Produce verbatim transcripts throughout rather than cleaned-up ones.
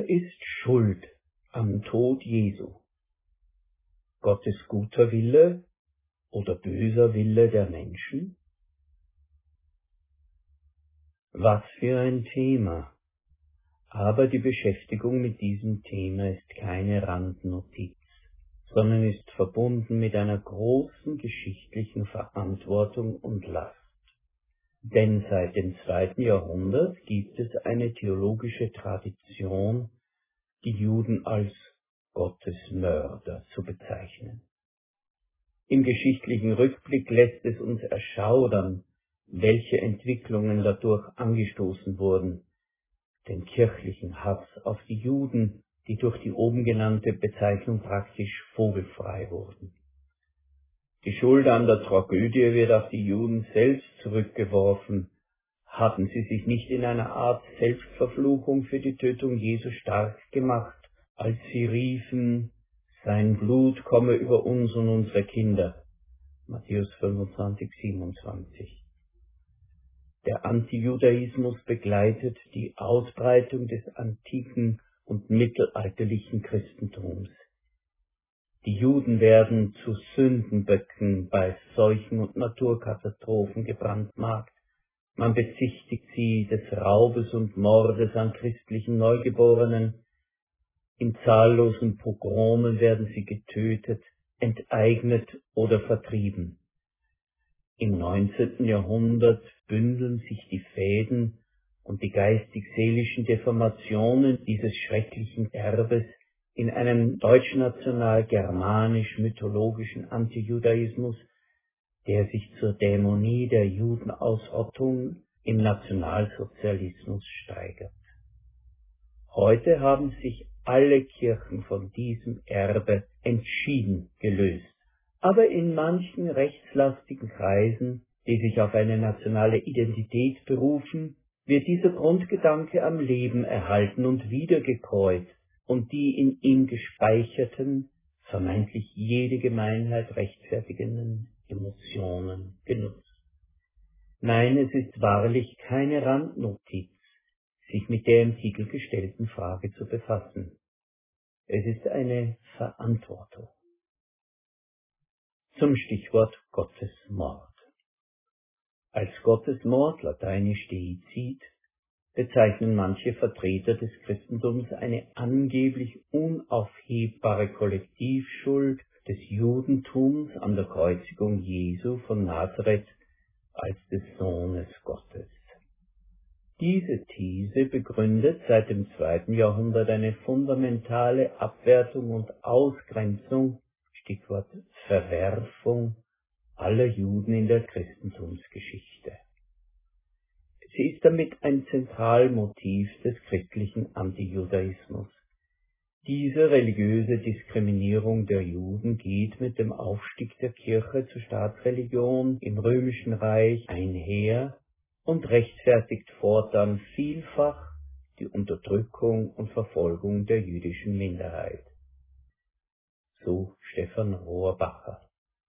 Wer ist schuld am Tod Jesu? Gottes guter Wille oder böser Wille der Menschen? Was für ein Thema! Aber die Beschäftigung mit diesem Thema ist keine Randnotiz, sondern ist verbunden mit einer großen geschichtlichen Verantwortung und Last. Denn seit dem zweiten Jahrhundert gibt es eine theologische Tradition, die Juden als Gottesmörder zu bezeichnen. Im geschichtlichen Rückblick lässt es uns erschaudern, welche Entwicklungen dadurch angestoßen wurden, den kirchlichen Hass auf die Juden, die durch die oben genannte Bezeichnung praktisch vogelfrei wurden. Die Schuld an der Tragödie wird auf die Juden selbst zurückgeworfen. Hatten sie sich nicht in einer Art Selbstverfluchung für die Tötung Jesu stark gemacht, als sie riefen, sein Blut komme über uns und unsere Kinder? Matthäus fünfundzwanzig, siebenundzwanzig. Der Antijudaismus begleitet die Ausbreitung des antiken und mittelalterlichen Christentums. Die Juden werden zu Sündenböcken bei Seuchen und Naturkatastrophen gebrandmarkt. Man bezichtigt sie des Raubes und Mordes an christlichen Neugeborenen. In zahllosen Pogromen werden sie getötet, enteignet oder vertrieben. Im neunzehnten Jahrhundert bündeln sich die Fäden und die geistig-seelischen Deformationen dieses schrecklichen Erbes in einem deutschnational-germanisch-mythologischen Antijudaismus, der sich zur Dämonie der Judenausrottung im Nationalsozialismus steigert. Heute haben sich alle Kirchen von diesem Erbe entschieden gelöst. Aber in manchen rechtslastigen Kreisen, die sich auf eine nationale Identität berufen, wird dieser Grundgedanke am Leben erhalten und wiedergekäut und die in ihm gespeicherten, vermeintlich jede Gemeinheit rechtfertigenden Emotionen genutzt. Nein, es ist wahrlich keine Randnotiz, sich mit der im Titel gestellten Frage zu befassen. Es ist eine Verantwortung. Zum Stichwort Gottesmord. Als Gottesmord, lateinisch Deizid, bezeichnen manche Vertreter des Christentums eine angeblich unaufhebbare Kollektivschuld des Judentums an der Kreuzigung Jesu von Nazareth als des Sohnes Gottes. Diese These begründet seit dem zweiten Jahrhundert eine fundamentale Abwertung und Ausgrenzung, Stichwort Verwerfung, aller Juden in der Christentumsgeschichte. Sie ist damit ein Zentralmotiv des christlichen Antijudaismus. Diese religiöse Diskriminierung der Juden geht mit dem Aufstieg der Kirche zur Staatsreligion im Römischen Reich einher und rechtfertigt fortan vielfach die Unterdrückung und Verfolgung der jüdischen Minderheit. So Stefan Rohrbacher.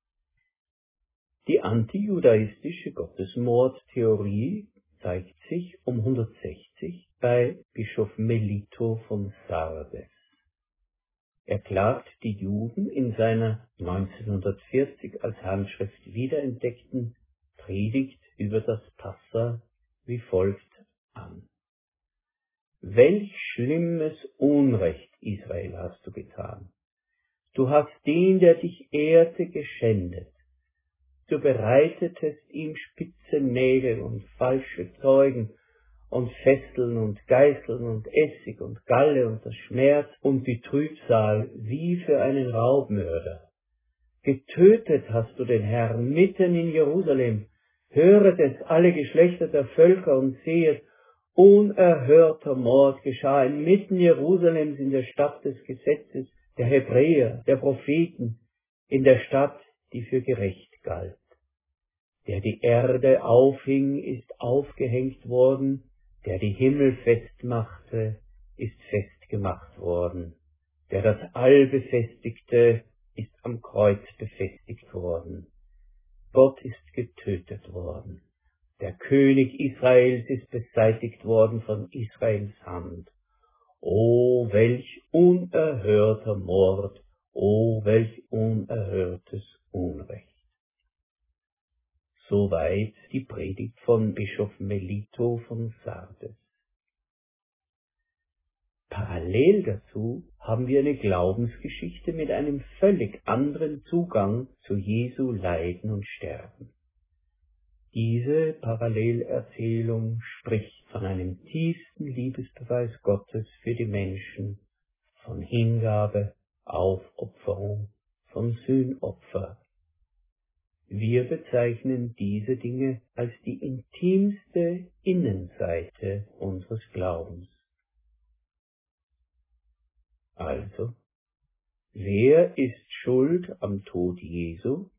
Die antijudaistische Gottesmordtheorie zeigt sich um hundertsechzig bei Bischof Melito von Sardes. Er klagt die Juden in seiner neunzehnhundertvierzig als Handschrift wiederentdeckten Predigt über das Passa wie folgt an. Welch schlimmes Unrecht, Israel, hast du getan. Du hast den, der dich ehrte, geschändet. Du bereitetest ihm spitze Nägel und falsche Zeugen und Fesseln und Geißeln und Essig und Galle und das Schmerz und die Trübsal wie für einen Raubmörder. Getötet hast du den Herrn mitten in Jerusalem. Höret es alle Geschlechter der Völker und sehet, unerhörter Mord geschah inmitten Jerusalems in der Stadt des Gesetzes, der Hebräer, der Propheten, in der Stadt, die für gerecht galt. Der die Erde aufhing, ist aufgehängt worden, der die Himmel festmachte, ist festgemacht worden, der das All befestigte, ist am Kreuz befestigt worden. Gott ist getötet worden. Der König Israels ist beseitigt worden von Israels Hand. O welch unerhörter Mord, o welch unerhörtes Unrecht. Soweit die Predigt von Bischof Melito von Sardes. Parallel dazu haben wir eine Glaubensgeschichte mit einem völlig anderen Zugang zu Jesu Leiden und Sterben. Diese Parallelerzählung spricht von einem tiefsten Liebesbeweis Gottes für die Menschen, von Hingabe, Aufopferung, von Sühnopfer. Wir bezeichnen diese Dinge als die intimste Innenseite unseres Glaubens. Also, wer ist schuld am Tod Jesu?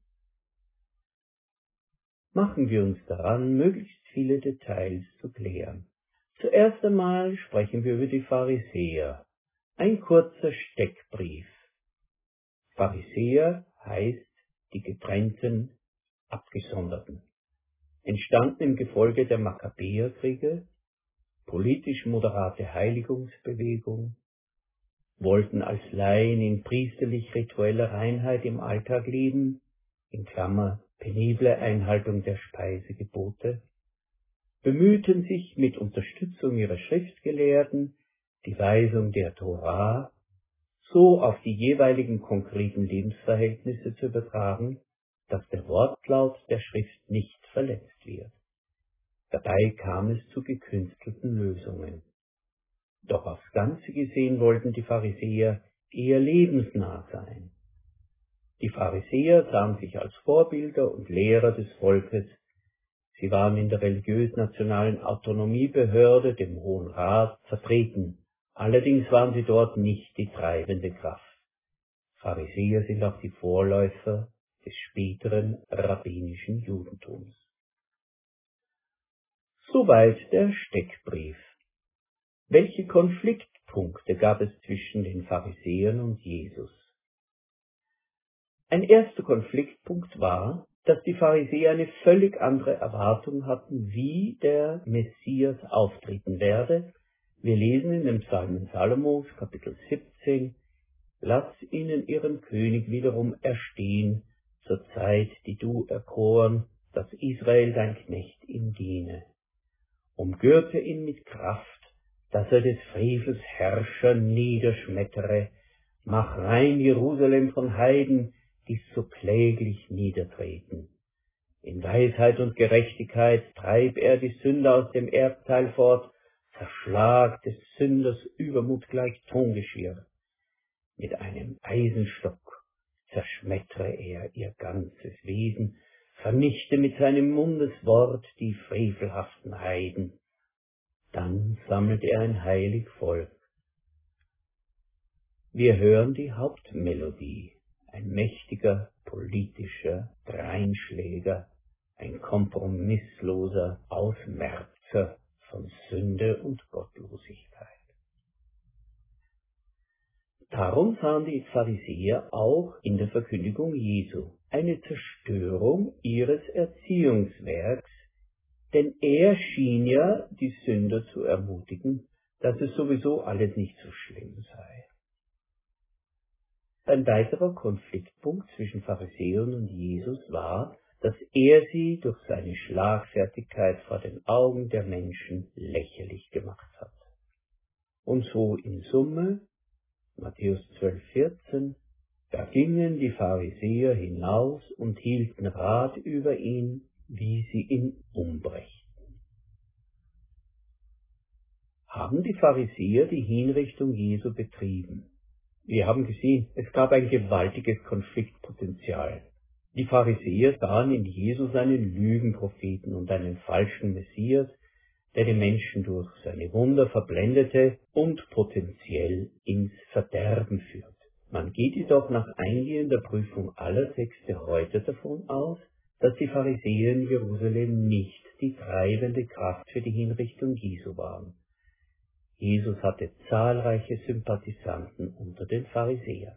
Machen wir uns daran, möglichst viele Details zu klären. Zuerst einmal sprechen wir über die Pharisäer. Ein kurzer Steckbrief. Pharisäer heißt die getrennten, abgesonderten. Entstanden im Gefolge der Makkabäerkriege, politisch moderate Heiligungsbewegung, wollten als Laien in priesterlich-ritueller Reinheit im Alltag leben, in Klammer penible Einhaltung der Speisegebote, bemühten sich mit Unterstützung ihrer Schriftgelehrten, die Weisung der Torah, so auf die jeweiligen konkreten Lebensverhältnisse zu übertragen, dass der Wortlaut der Schrift nicht verletzt wird. Dabei kam es zu gekünstelten Lösungen. Doch aufs Ganze gesehen wollten die Pharisäer eher lebensnah sein. Die Pharisäer sahen sich als Vorbilder und Lehrer des Volkes. Sie waren in der religiös-nationalen Autonomiebehörde, dem Hohen Rat, vertreten. Allerdings waren sie dort nicht die treibende Kraft. Pharisäer sind auch die Vorläufer des späteren rabbinischen Judentums. Soweit der Steckbrief. Welche Konfliktpunkte gab es zwischen den Pharisäern und Jesus? Ein erster Konfliktpunkt war, dass die Pharisäer eine völlig andere Erwartung hatten, wie der Messias auftreten werde. Wir lesen in dem Psalmen Salomos, Kapitel siebzehn, Lass ihnen ihren König wiederum erstehen, zur Zeit, die du erkoren, dass Israel dein Knecht ihm diene. Umgürte ihn mit Kraft, dass er des Frevels Herrscher niederschmettere, mach rein Jerusalem von Heiden, die so kläglich niedertreten. In Weisheit und Gerechtigkeit treib er die Sünder aus dem Erbteil fort, zerschlag des Sünders Übermut gleich Tongeschirr. Mit einem Eisenstock zerschmettere er ihr ganzes Wesen, vernichte mit seinem Mundeswort die frevelhaften Heiden. Dann sammelt er ein heilig Volk. Wir hören die Hauptmelodie, ein mächtiger politischer Dreinschläger, ein kompromissloser Ausmerzer von Sünde und Gottlosigkeit. Darum sahen die Pharisäer auch in der Verkündigung Jesu eine Zerstörung ihres Erziehungswerks, denn er schien ja, die Sünder zu ermutigen, dass es sowieso alles nicht so schlimm sei. Ein weiterer Konfliktpunkt zwischen Pharisäern und Jesus war, dass er sie durch seine Schlagfertigkeit vor den Augen der Menschen lächerlich gemacht hat. Und so in Summe, Matthäus zwölf, vierzehn, da gingen die Pharisäer hinaus und hielten Rat über ihn, wie sie ihn umbrächten. Haben die Pharisäer die Hinrichtung Jesu betrieben? Wir haben gesehen, es gab ein gewaltiges Konfliktpotenzial. Die Pharisäer sahen in Jesus einen Lügenpropheten und einen falschen Messias, der die Menschen durch seine Wunder verblendete und potenziell ins Verderben führt. Man geht jedoch nach eingehender Prüfung aller Texte heute davon aus, dass die Pharisäer in Jerusalem nicht die treibende Kraft für die Hinrichtung Jesu waren. Jesus hatte zahlreiche Sympathisanten unter den Pharisäern.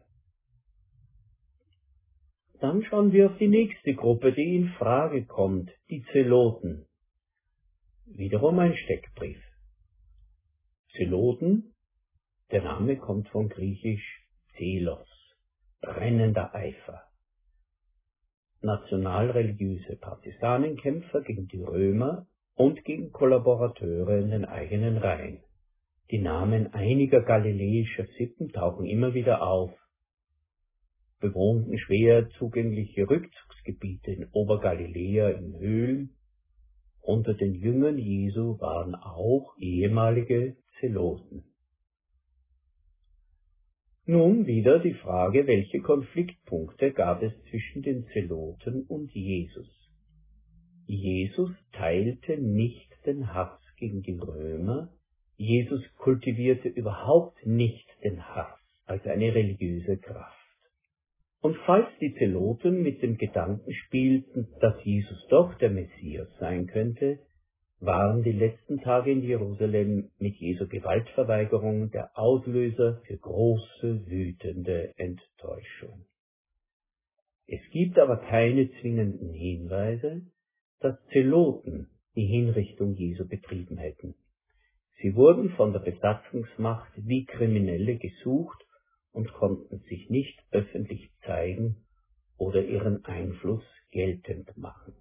Dann schauen wir auf die nächste Gruppe, die in Frage kommt, die Zeloten. Wiederum ein Steckbrief. Zeloten, Der Name kommt von griechisch Zelos, brennender Eifer. Nationalreligiöse Partisanenkämpfer gegen die Römer und gegen Kollaborateure in den eigenen Reihen. Die Namen einiger galiläischer Sippen tauchen immer wieder auf. Bewohnten schwer zugängliche Rückzugsgebiete in Obergaliläa in Höhlen. Unter den Jüngern Jesu waren auch ehemalige Zeloten. Nun wieder die Frage, welche Konfliktpunkte gab es zwischen den Zeloten und Jesus? Jesus teilte nicht den Hass gegen die Römer, Jesus kultivierte überhaupt nicht den Hass als eine religiöse Kraft. Und falls die Zeloten mit dem Gedanken spielten, dass Jesus doch der Messias sein könnte, waren die letzten Tage in Jerusalem mit Jesu Gewaltverweigerung der Auslöser für große, wütende Enttäuschung. Es gibt aber keine zwingenden Hinweise, dass Zeloten die Hinrichtung Jesu betrieben hätten. Sie wurden von der Besatzungsmacht wie Kriminelle gesucht und konnten sich nicht öffentlich zeigen oder ihren Einfluss geltend machen.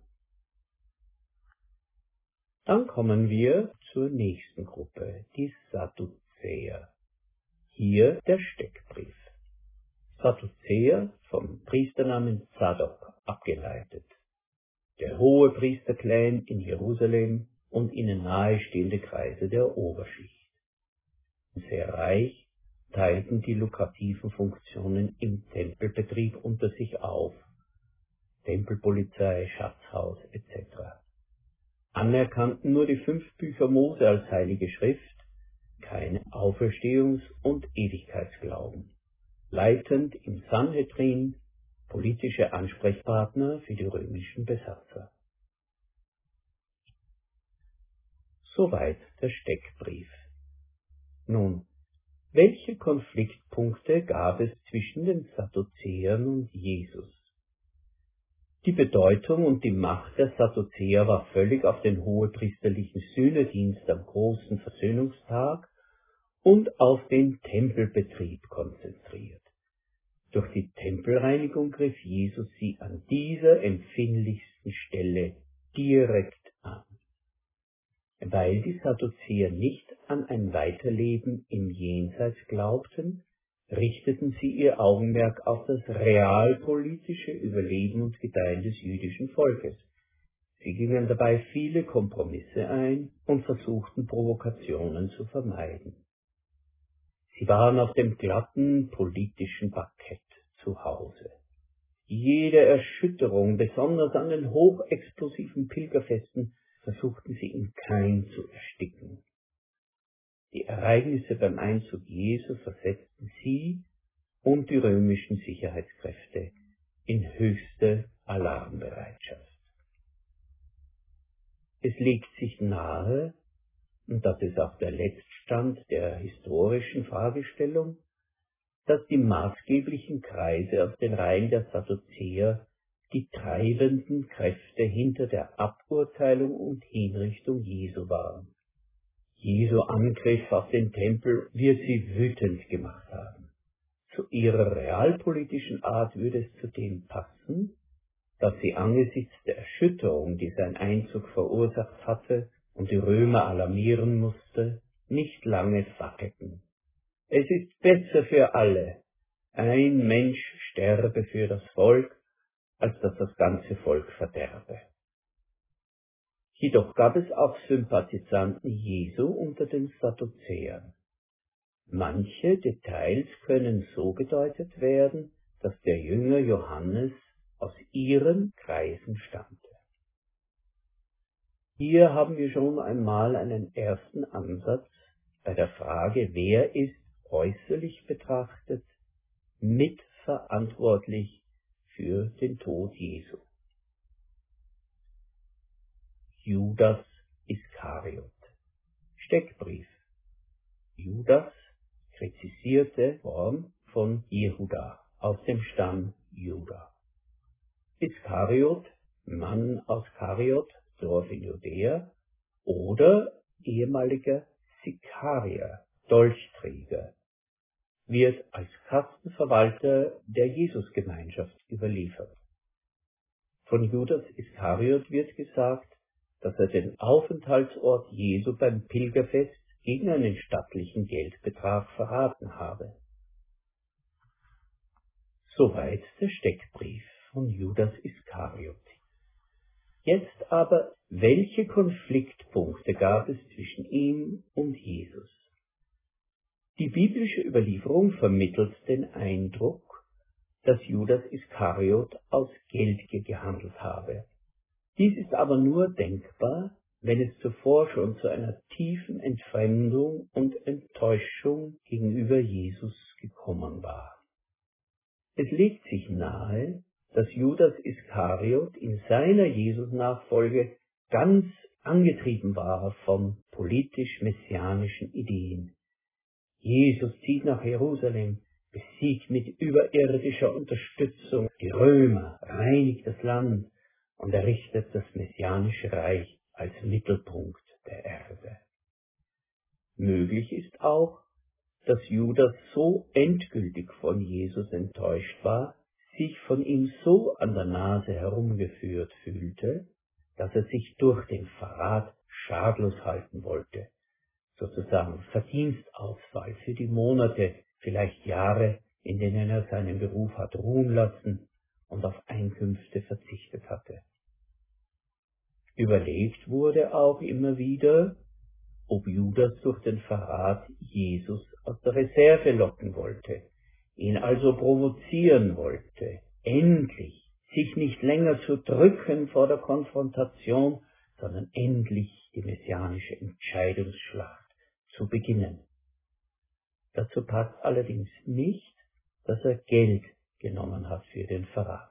Dann kommen wir zur nächsten Gruppe, die Sadduzäer. Hier der Steckbrief. Sadduzäer vom Priesternamen Zadok abgeleitet. Der hohe Priesterclan in Jerusalem und ihnen nahestehende Kreise der Oberschicht. Sehr reich, teilten die lukrativen Funktionen im Tempelbetrieb unter sich auf. Tempelpolizei, Schatzhaus et cetera. Anerkannten nur die fünf Bücher Mose als heilige Schrift, keine Auferstehungs- und Ewigkeitsglauben. Leitend im Sanhedrin, politische Ansprechpartner für die römischen Besatzer. Soweit der Steckbrief. Nun, welche Konfliktpunkte gab es zwischen den Sadduzäern und Jesus? Die Bedeutung und die Macht der Sadduzäer war völlig auf den hohepriesterlichen Sühnedienst am großen Versöhnungstag und auf den Tempelbetrieb konzentriert. Durch die Tempelreinigung griff Jesus sie an dieser empfindlichsten Stelle direkt an. Weil die Sadduzäer nicht an ein Weiterleben im Jenseits glaubten, richteten sie ihr Augenmerk auf das realpolitische Überleben und Gedeihen des jüdischen Volkes. Sie gingen dabei viele Kompromisse ein und versuchten Provokationen zu vermeiden. Sie waren auf dem glatten politischen Parkett zu Hause. Jede Erschütterung, besonders an den hochexplosiven Pilgerfesten, versuchten sie im Keim zu ersticken. Die Ereignisse beim Einzug Jesu versetzten sie und die römischen Sicherheitskräfte in höchste Alarmbereitschaft. Es legt sich nahe, und das ist auch der Letztstand der historischen Fragestellung, dass die maßgeblichen Kreise aus den Reihen der Sadduzäer die treibenden Kräfte hinter der Aburteilung und Hinrichtung Jesu waren. Jesu Angriff auf den Tempel wird sie wütend gemacht haben. Zu ihrer realpolitischen Art würde es zudem passen, dass sie angesichts der Erschütterung, die sein Einzug verursacht hatte und die Römer alarmieren musste, nicht lange fackelten. Es ist besser für alle, ein Mensch sterbe für das Volk, als dass das ganze Volk verderbe. Jedoch gab es auch Sympathisanten Jesu unter den Sadduzäern. Manche Details können so gedeutet werden, dass der Jünger Johannes aus ihren Kreisen stammte. Hier haben wir schon einmal einen ersten Ansatz bei der Frage, wer ist äußerlich betrachtet mitverantwortlich für den Tod Jesu. Judas Iskariot. Steckbrief. Judas, kritisierte Form von Jehuda, aus dem Stamm Juda. Iskariot, Mann aus Kariot, Dorf in Judäa, oder ehemaliger Sikarier, Dolchträger, wird als Kastenverwalter der Jesusgemeinschaft überliefert. Von Judas Iskariot wird gesagt, dass er den Aufenthaltsort Jesu beim Pilgerfest gegen einen stattlichen Geldbetrag verraten habe. Soweit der Steckbrief von Judas Iskariot. Jetzt aber, welche Konfliktpunkte gab es zwischen ihm und Jesus? Die biblische Überlieferung vermittelt den Eindruck, dass Judas Iskariot aus Geldgier gehandelt habe. Dies ist aber nur denkbar, wenn es zuvor schon zu einer tiefen Entfremdung und Enttäuschung gegenüber Jesus gekommen war. Es legt sich nahe, dass Judas Iskariot in seiner Jesus-Nachfolge ganz angetrieben war von politisch-messianischen Ideen. Jesus zieht nach Jerusalem, besiegt mit überirdischer Unterstützung die Römer, reinigt das Land und errichtet das messianische Reich als Mittelpunkt der Erde. Möglich ist auch, dass Judas so endgültig von Jesus enttäuscht war, sich von ihm so an der Nase herumgeführt fühlte, dass er sich durch den Verrat schadlos halten wollte, sozusagen Verdienstausfall für die Monate, vielleicht Jahre, in denen er seinen Beruf hat ruhen lassen und auf Einkünfte verzichtet hatte. Überlegt wurde auch immer wieder, ob Judas durch den Verrat Jesus aus der Reserve locken wollte, ihn also provozieren wollte, endlich sich nicht länger zu drücken vor der Konfrontation, sondern endlich die messianische Entscheidungsschlacht zu beginnen. Dazu passt allerdings nicht, dass er Geld genommen hat für den Verrat.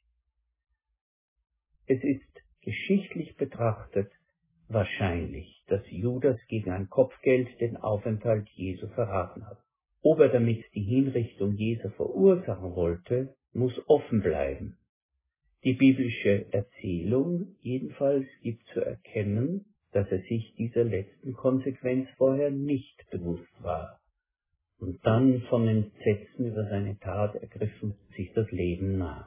Es ist geschichtlich betrachtet wahrscheinlich, dass Judas gegen ein Kopfgeld den Aufenthalt Jesu verraten hat. Ob er damit die Hinrichtung Jesu verursachen wollte, muss offen bleiben. Die biblische Erzählung jedenfalls gibt zu erkennen, dass er sich dieser letzten Konsequenz vorher nicht bewusst war und dann von Entsetzen über seine Tat ergriffen sich das Leben nahm.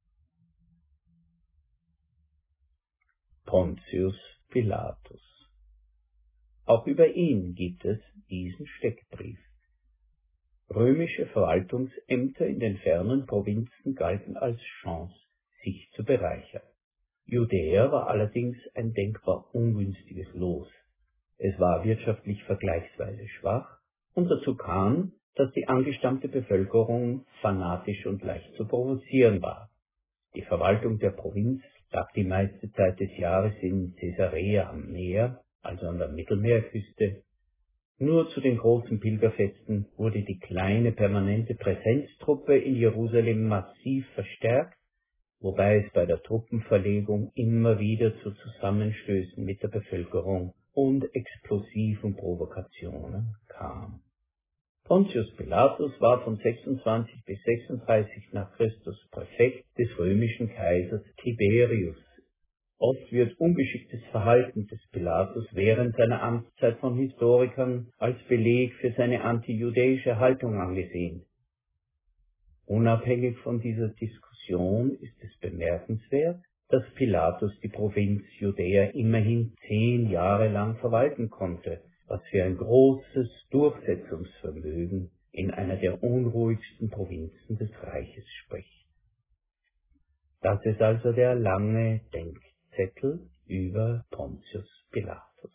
Pontius Pilatus. Auch über ihn gibt es diesen Steckbrief. Römische Verwaltungsämter in den fernen Provinzen galten als Chance, sich zu bereichern. Judäa war allerdings ein denkbar ungünstiges Los. Es war wirtschaftlich vergleichsweise schwach und dazu kam, dass die angestammte Bevölkerung fanatisch und leicht zu provozieren war. Die Verwaltung der Provinz lag die meiste Zeit des Jahres in Caesarea am Meer, also an der Mittelmeerküste. Nur zu den großen Pilgerfesten wurde die kleine permanente Präsenztruppe in Jerusalem massiv verstärkt, wobei es bei der Truppenverlegung immer wieder zu Zusammenstößen mit der Bevölkerung und explosiven Provokationen kam. Pontius Pilatus war von sechsundzwanzig bis sechsunddreißig nach Christus Präfekt des römischen Kaisers Tiberius. Oft wird ungeschicktes Verhalten des Pilatus während seiner Amtszeit von Historikern als Beleg für seine antijudäische Haltung angesehen. Unabhängig von dieser Diskussion ist es bemerkenswert, dass Pilatus die Provinz Judäa immerhin zehn Jahre lang verwalten konnte, was für ein großes Durchsetzungsvermögen in einer der unruhigsten Provinzen des Reiches spricht. Das ist also der lange Denkzettel über Pontius Pilatus.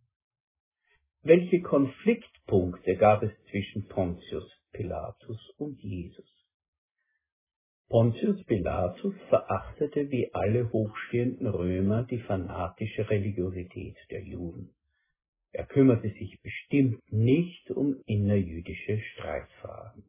Welche Konfliktpunkte gab es zwischen Pontius Pilatus und Jesus? Pontius Pilatus verachtete wie alle hochstehenden Römer die fanatische Religiosität der Juden. Er kümmerte sich bestimmt nicht um innerjüdische Streitfragen.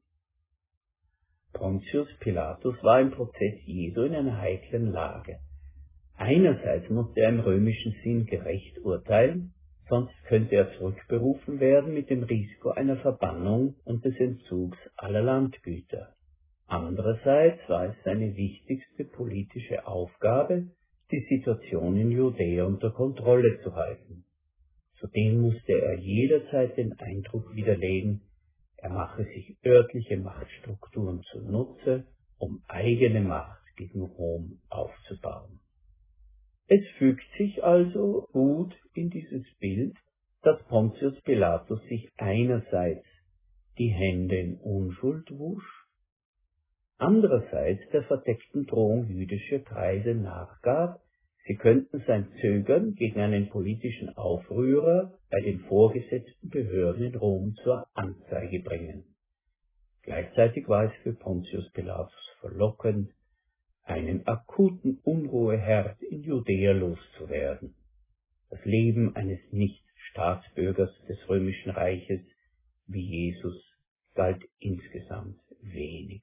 Pontius Pilatus war im Prozess Jesu in einer heiklen Lage. Einerseits musste er im römischen Sinn gerecht urteilen, sonst könnte er zurückberufen werden mit dem Risiko einer Verbannung und des Entzugs aller Landgüter. Andererseits war es seine wichtigste politische Aufgabe, die Situation in Judäa unter Kontrolle zu halten. Zudem musste er jederzeit den Eindruck widerlegen, er mache sich örtliche Machtstrukturen zunutze, um eigene Macht gegen Rom aufzubauen. Es fügt sich also gut in dieses Bild, dass Pontius Pilatus sich einerseits die Hände in Unschuld wusch, andererseits der verdeckten Drohung jüdischer Kreise nachgab, sie könnten sein Zögern gegen einen politischen Aufrührer bei den vorgesetzten Behörden in Rom zur Anzeige bringen. Gleichzeitig war es für Pontius Pilatus verlockend, einen akuten Unruheherd in Judäa loszuwerden. Das Leben eines Nicht-Staatsbürgers des Römischen Reiches wie Jesus galt insgesamt wenig.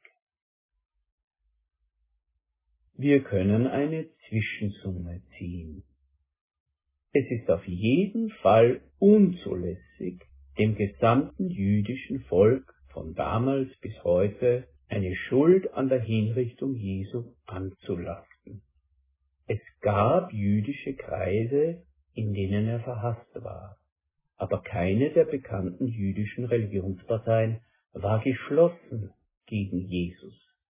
Wir können eine Zwischensumme ziehen. Es ist auf jeden Fall unzulässig, dem gesamten jüdischen Volk von damals bis heute eine Schuld an der Hinrichtung Jesu anzulasten. Es gab jüdische Kreise, in denen er verhasst war, aber keine der bekannten jüdischen Religionsparteien war geschlossen gegen Jesus.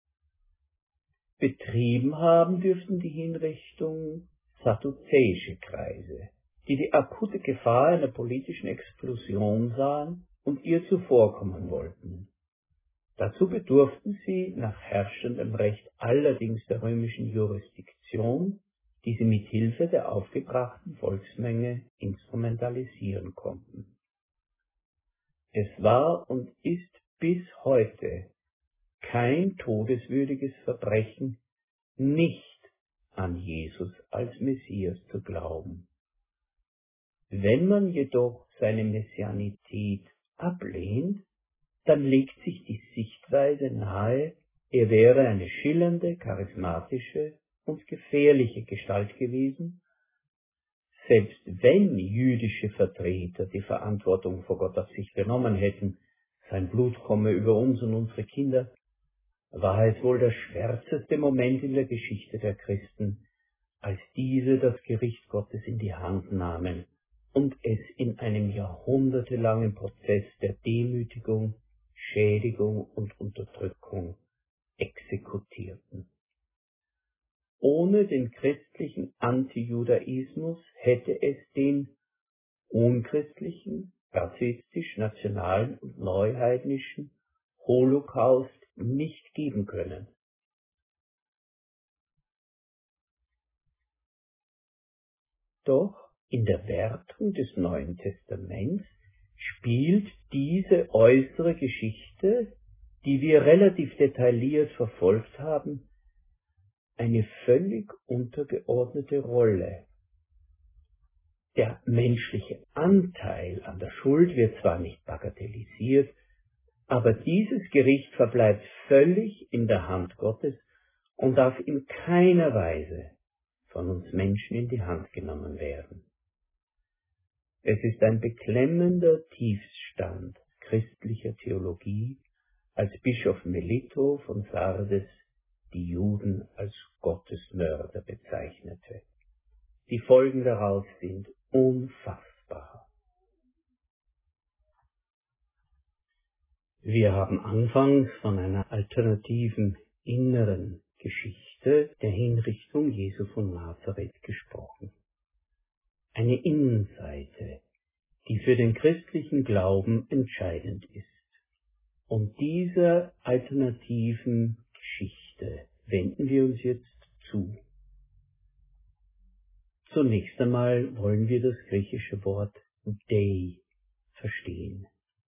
Betrieben haben dürften die Hinrichtung sadduzäische Kreise, die die akute Gefahr einer politischen Explosion sahen und ihr zuvorkommen wollten. Dazu bedurften sie nach herrschendem Recht allerdings der römischen Jurisdiktion, die sie mit Hilfe der aufgebrachten Volksmenge instrumentalisieren konnten. Es war und ist bis heute kein todeswürdiges Verbrechen, nicht an Jesus als Messias zu glauben. Wenn man jedoch seine Messianität ablehnt, dann legt sich die Sichtweise nahe, er wäre eine schillernde, charismatische und gefährliche Gestalt gewesen, selbst wenn jüdische Vertreter die Verantwortung vor Gott auf sich genommen hätten, sein Blut komme über uns und unsere Kinder, war es wohl der schwärzeste Moment in der Geschichte der Christen, als diese das Gericht Gottes in die Hand nahmen und es in einem jahrhundertelangen Prozess der Demütigung, Schädigung und Unterdrückung exekutierten. Ohne den christlichen Antijudaismus hätte es den unchristlichen, rassistisch-nationalen und neuheidnischen Holocaust nicht geben können. Doch in der Wertung des Neuen Testaments spielt diese äußere Geschichte, die wir relativ detailliert verfolgt haben, eine völlig untergeordnete Rolle. Der menschliche Anteil an der Schuld wird zwar nicht bagatellisiert, aber dieses Gericht verbleibt völlig in der Hand Gottes und darf in keiner Weise von uns Menschen in die Hand genommen werden. Es ist ein beklemmender Tiefstand christlicher Theologie, als Bischof Melito von Sardes die Juden als Gottesmörder bezeichnete. Die Folgen daraus sind unfassbar. Wir haben anfangs von einer alternativen inneren Geschichte der Hinrichtung Jesu von Nazareth gesprochen. Eine Innenseite, die für den christlichen Glauben entscheidend ist. Und dieser alternativen Geschichte wenden wir uns jetzt zu. Zunächst einmal wollen wir das griechische Wort Dei verstehen.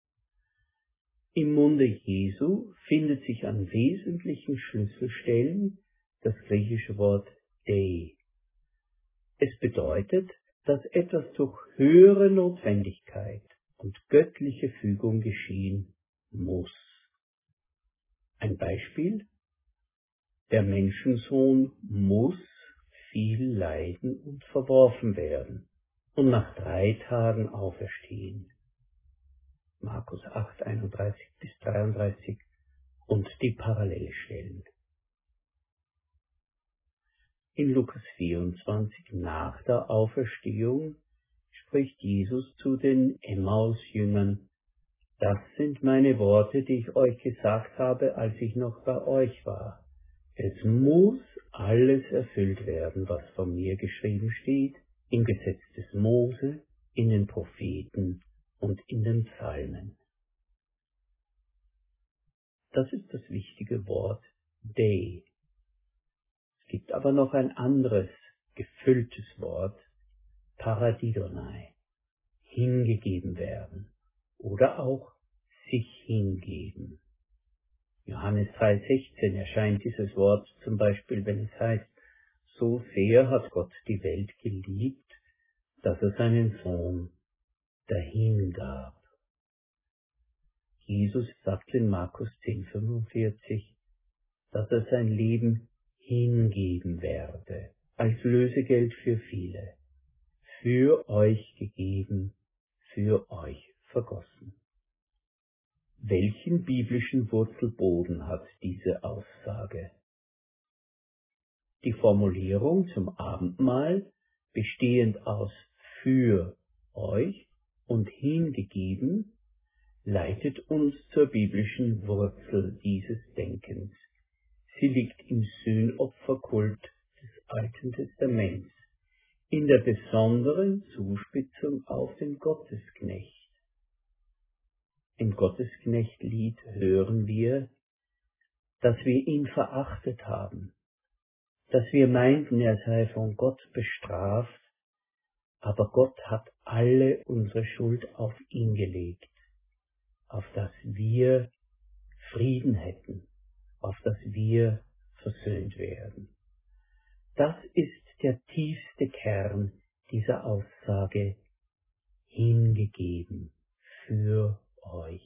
Im Munde Jesu findet sich an wesentlichen Schlüsselstellen das griechische Wort Dei. Es bedeutet, dass etwas durch höhere Notwendigkeit und göttliche Fügung geschehen muss. Ein Beispiel: Der Menschensohn muss viel leiden und verworfen werden und nach drei Tagen auferstehen. Markus acht, einunddreißig bis dreiunddreißig und die Parallelstellen. In Lukas vierundzwanzig nach der Auferstehung spricht Jesus zu den Emmaus-Jüngern: Das sind meine Worte, die ich euch gesagt habe, als ich noch bei euch war. Es muss alles erfüllt werden, was von mir geschrieben steht, im Gesetz des Mose, in den Propheten und in den Psalmen. Das ist das wichtige Wort Dei. Es gibt aber noch ein anderes, gefülltes Wort, Paradidonai, hingegeben werden oder auch sich hingeben. Johannes drei sechzehn erscheint dieses Wort zum Beispiel, wenn es heißt, so sehr hat Gott die Welt geliebt, dass er seinen Sohn dahingab. Jesus sagt in Markus zehn fünfundvierzig, dass er sein Leben hingeben werde, als Lösegeld für viele, für euch gegeben, für euch vergossen. Welchen biblischen Wurzelboden hat diese Aussage? Die Formulierung zum Abendmahl, bestehend aus für euch und hingegeben, leitet uns zur biblischen Wurzel dieses Denkens. Sie liegt im Sühnopferkult des Alten Testaments, in der besonderen Zuspitzung auf den Gottesknecht. Im Gottesknechtlied hören wir, dass wir ihn verachtet haben, dass wir meinten, er sei von Gott bestraft, aber Gott hat alle unsere Schuld auf ihn gelegt, auf dass wir Frieden hätten, auf dass wir versöhnt werden. Das ist der tiefste Kern dieser Aussage, hingegeben für euch.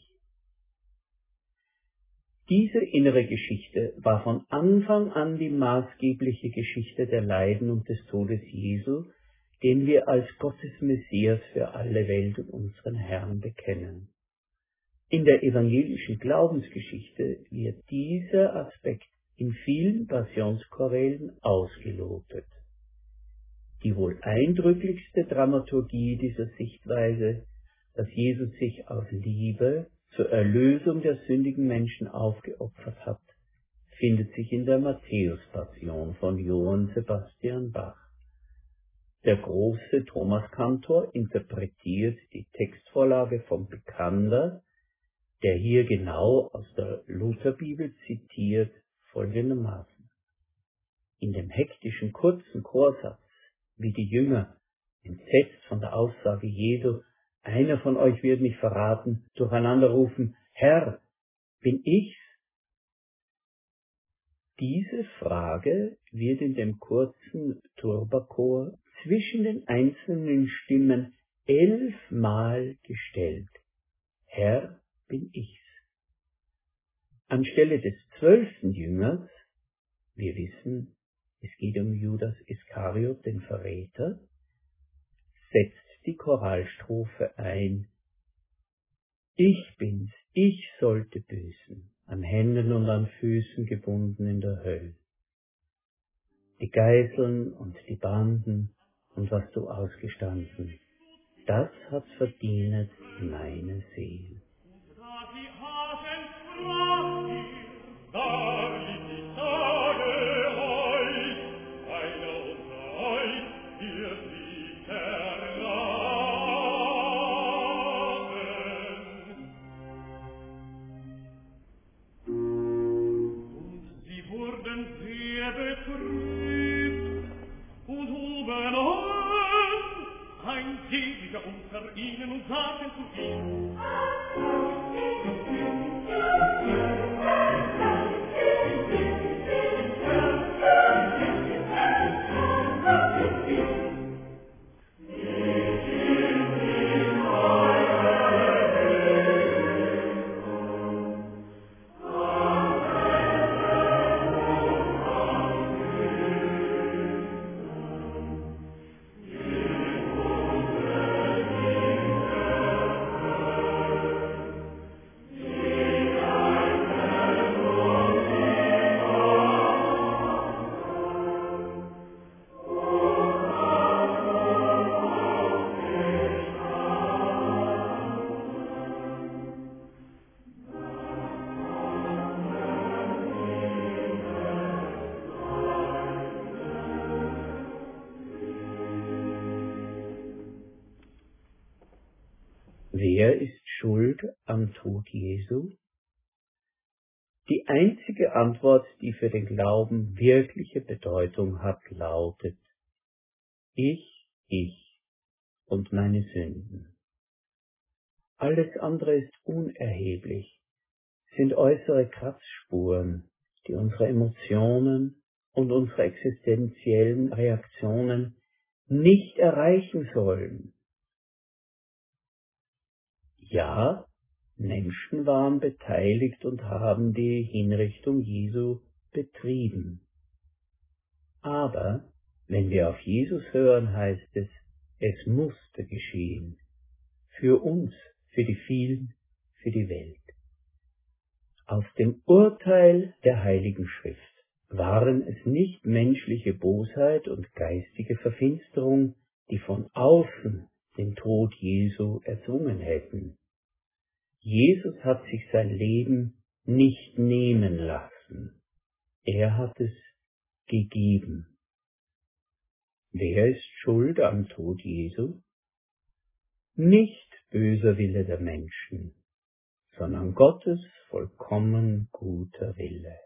Diese innere Geschichte war von Anfang an die maßgebliche Geschichte der Leiden und des Todes Jesu, den wir als Gottes Messias für alle Welt und unseren Herrn bekennen. In der evangelischen Glaubensgeschichte wird dieser Aspekt in vielen Passionschorälen ausgelotet. Die wohl eindrücklichste Dramaturgie dieser Sichtweise, dass Jesus sich aus Liebe zur Erlösung der sündigen Menschen aufgeopfert hat, findet sich in der Matthäus-Passion von Johann Sebastian Bach. Der große Thomaskantor interpretiert die Textvorlage von Picander, der hier genau aus der Lutherbibel zitiert, folgendermaßen. In dem hektischen kurzen Chorsatz, wie die Jünger, entsetzt von der Aussage Jesu, einer von euch wird mich verraten, durcheinander rufen, Herr, bin ich's? Diese Frage wird in dem kurzen Turbachor zwischen den einzelnen Stimmen elfmal gestellt. Herr, bin ich's? Anstelle des zwölften Jüngers, wir wissen, es geht um Judas Iskariot, den Verräter, setzt die Choralstrophe ein. Ich bin's, ich sollte büßen, an Händen und an Füßen gebunden in der Hölle. Die Geiseln und die Banden und was du ausgestanden, das hat verdient meine Seele. Unter ihnen und sagten zu ihm, Wer ist schuld am Tod Jesu? Die einzige Antwort, die für den Glauben wirkliche Bedeutung hat, lautet: Ich, ich und meine Sünden. Alles andere ist unerheblich, sind äußere Kratzspuren, die unsere Emotionen und unsere existenziellen Reaktionen nicht erreichen sollen. Ja, Menschen waren beteiligt und haben die Hinrichtung Jesu betrieben. Aber wenn wir auf Jesus hören, heißt es, es musste geschehen. Für uns, für die vielen, für die Welt. Aus dem Urteil der Heiligen Schrift waren es nicht menschliche Bosheit und geistige Verfinsterung, die von außen den Tod Jesu erzwungen hätten. Jesus hat sich sein Leben nicht nehmen lassen. Er hat es gegeben. Wer ist schuld am Tod Jesu? Nicht böser Wille der Menschen, sondern Gottes vollkommen guter Wille.